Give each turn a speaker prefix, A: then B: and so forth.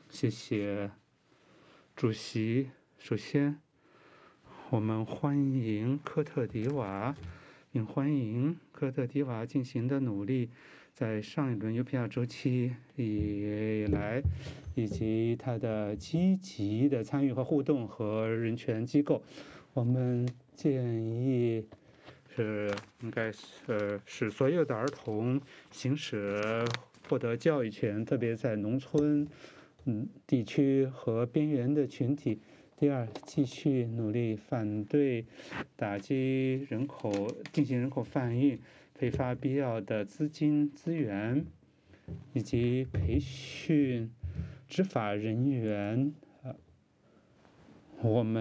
A: 谢谢主席。首先，我们欢迎科特迪瓦，并欢迎科特迪瓦进行的努力，在上一轮邮票周期以来，以及他的积极的参与和互动和人权机构，我们建议应该是使所有的儿童获得教育权，特别在农村地区和边缘的群体。第二，继续努力反对打击进行人口贩运，配发必要的资金资源，以及培训执法人员。我们